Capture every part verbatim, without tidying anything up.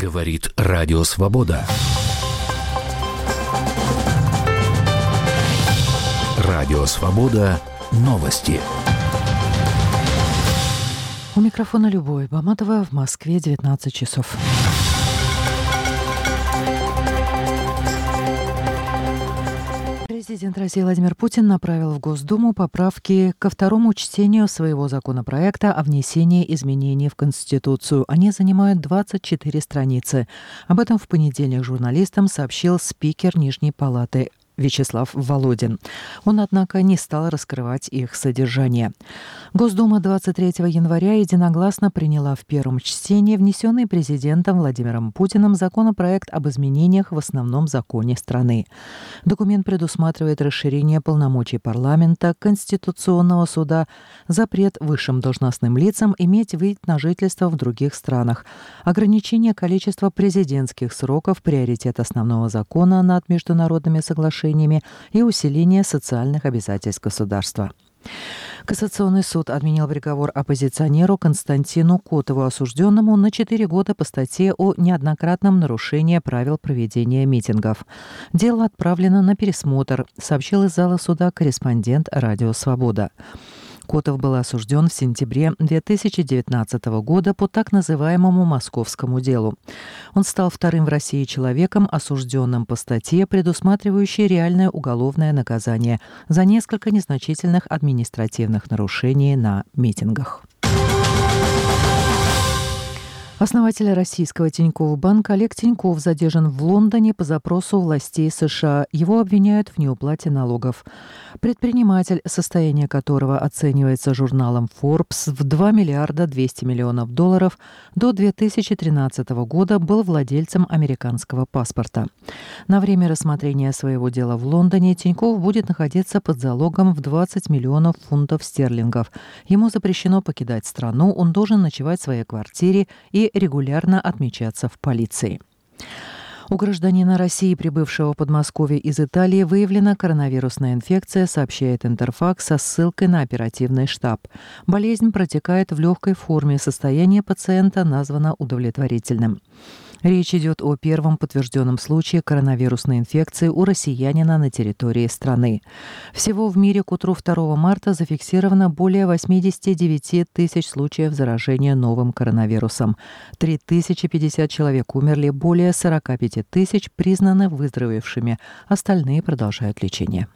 Говорит Радио Свобода. Радио Свобода. Новости. У микрофона Любовь Баматова, в Москве девятнадцать часов. Президент России Владимир Путин направил в Госдуму поправки ко второму чтению своего законопроекта о внесении изменений в Конституцию. Они занимают двадцать четыре страницы. Об этом в понедельник журналистам сообщил спикер Нижней палаты Вячеслав Володин. Он, однако, не стал раскрывать их содержание. Госдума двадцать третьего января единогласно приняла в первом чтении внесенный президентом Владимиром Путиным законопроект об изменениях в основном законе страны. Документ предусматривает расширение полномочий парламента, Конституционного суда, запрет высшим должностным лицам иметь вид на жительство в других странах, ограничение количества президентских сроков, приоритет основного закона над международными соглашениями и усиление социальных обязательств государства. Кассационный суд отменил приговор оппозиционеру Константину Котову, осужденному на четыре года по статье о неоднократном нарушении правил проведения митингов. Дело отправлено на пересмотр, сообщил из зала суда корреспондент «Радио Свобода». Котов был осужден в сентябре две тысячи девятнадцатого года по так называемому московскому делу. Он стал вторым в России человеком, осужденным по статье, предусматривающей реальное уголовное наказание за несколько незначительных административных нарушений на митингах. Основатель российского Тинькофф банка Олег Тинькофф задержан в Лондоне по запросу властей США. Его обвиняют в неуплате налогов. Предприниматель, состояние которого оценивается журналом Forbes в два миллиарда двести миллионов долларов, до две тысячи тринадцатого года был владельцем американского паспорта. На время рассмотрения своего дела в Лондоне Тинькофф будет находиться под залогом в двадцать миллионов фунтов стерлингов. Ему запрещено покидать страну, он должен ночевать в своей квартире и регулярно отмечаться в полиции. У гражданина России, прибывшего в Подмосковье из Италии, выявлена коронавирусная инфекция, сообщает Интерфакс со ссылкой на оперативный штаб. Болезнь протекает в легкой форме, состояние пациента названо удовлетворительным. Речь идет о первом подтвержденном случае коронавирусной инфекции у россиянина на территории страны. Всего в мире к утру второго марта зафиксировано более восемьдесят девять тысяч случаев заражения новым коронавирусом. три тысячи пятьдесят человек умерли, более сорок пять тысяч признаны выздоровевшими. Остальные продолжают лечение.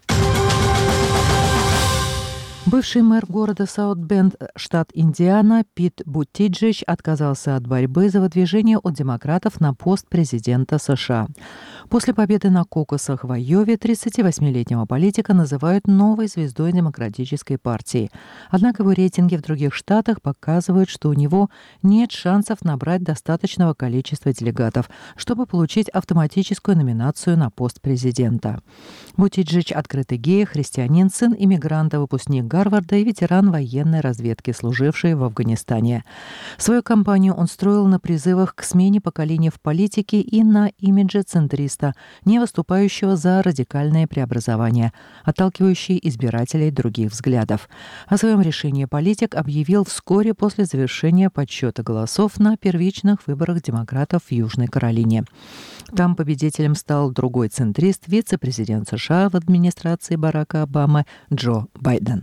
Бывший мэр города Саут-Бенд, штат Индиана, Пит Бутиджич отказался от борьбы за выдвижение от демократов на пост президента США. После победы на кокосах в Айове тридцативосьмилетнего политика называют новой звездой Демократической партии. Однако его рейтинги в других штатах показывают, что у него нет шансов набрать достаточного количества делегатов, чтобы получить автоматическую номинацию на пост президента. Бутиджич – открытый гей, христианин, сын иммигранта, выпускник Гарварда и ветеран военной разведки, служивший в Афганистане. Свою кампанию он строил на призывах к смене поколений в политике и на имидже центриста, не выступающего за радикальное преобразование, отталкивающие избирателей других взглядов. О своем решении политик объявил вскоре после завершения подсчета голосов на первичных выборах демократов в Южной Каролине. Там победителем стал другой центрист, вице-президент США в администрации Барака Обамы Джо Байден.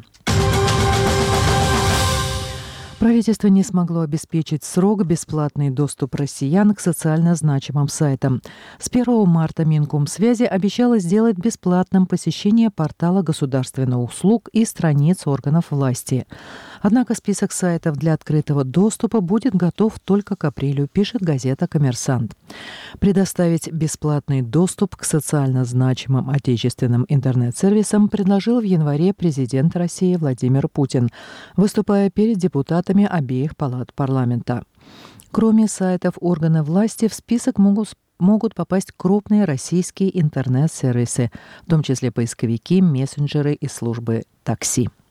Правительство не смогло обеспечить в срок бесплатный доступ россиян к социально значимым сайтам. С первого марта Минкомсвязи обещало сделать бесплатным посещение портала государственных услуг и страниц органов власти. Однако список сайтов для открытого доступа будет готов только к апрелю, пишет газета «Коммерсант». Предоставить бесплатный доступ к социально значимым отечественным интернет-сервисам предложил в январе президент России Владимир Путин, выступая перед депутатами обеих палат парламента. Кроме сайтов органы власти, в список могут могут попасть крупные российские интернет-сервисы, в том числе поисковики, мессенджеры и службы такси.